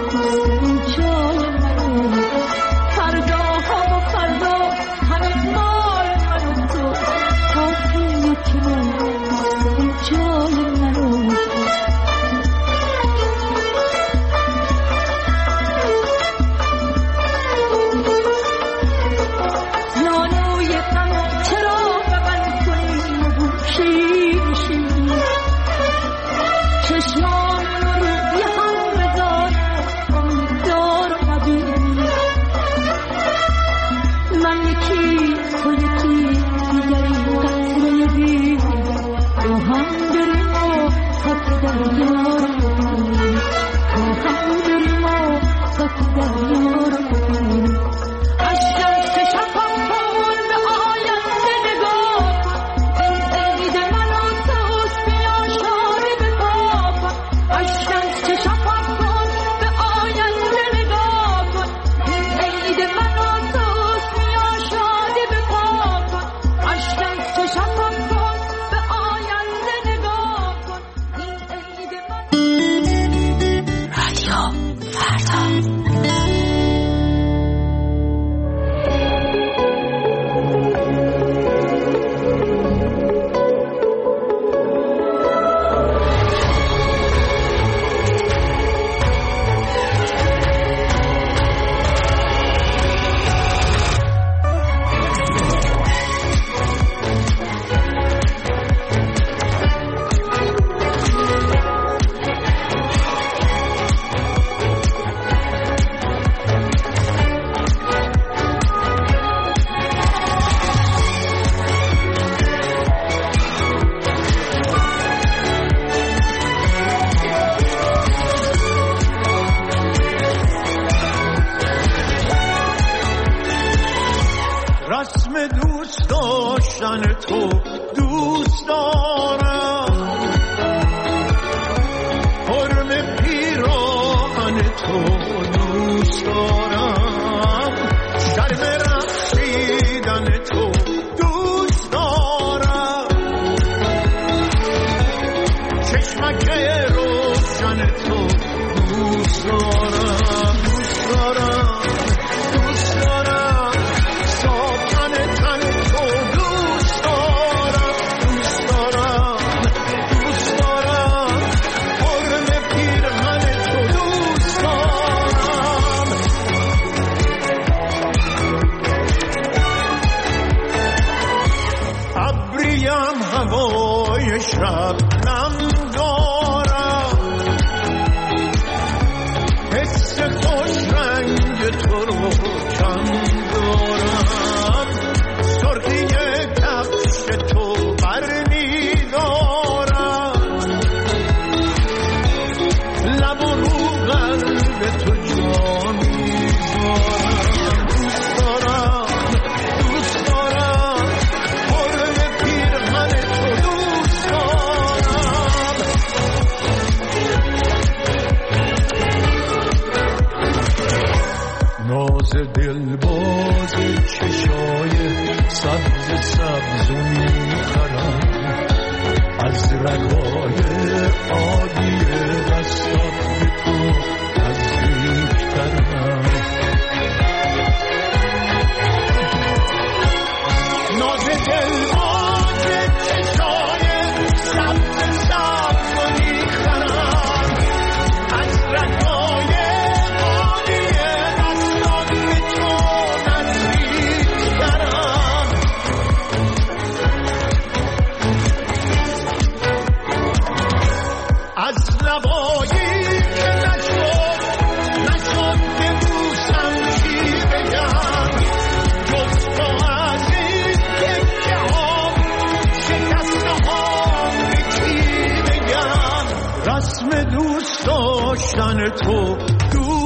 رسم دوست داشتن تو